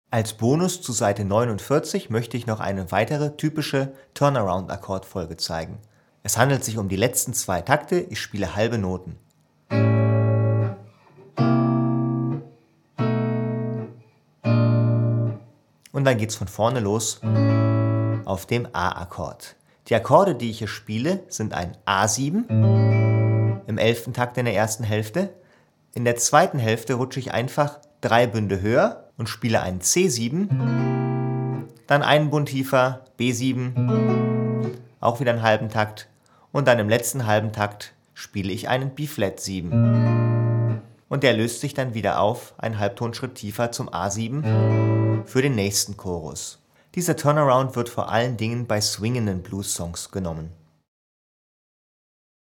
Als Bonus zu Seite 49 möchte ich noch eine weitere typische Turnaround-Akkordfolge zeigen. Es handelt sich um die letzten 2 Takte, ich spiele halbe Noten. Und dann geht's von vorne los auf dem A-Akkord. Die Akkorde, die ich hier spiele, sind ein A7 im 11. Takt in der ersten Hälfte. In der zweiten Hälfte rutsche ich einfach 3 Bünde höher und spiele einen C7, dann einen Bund tiefer, B7, auch wieder einen halben Takt und dann im letzten halben Takt spiele ich einen B-Flat 7. Und der löst sich dann wieder auf, einen Halbtonschritt tiefer zum A7 für den nächsten Chorus. Dieser Turnaround wird vor allen Dingen bei swingenden Blues-Songs genommen.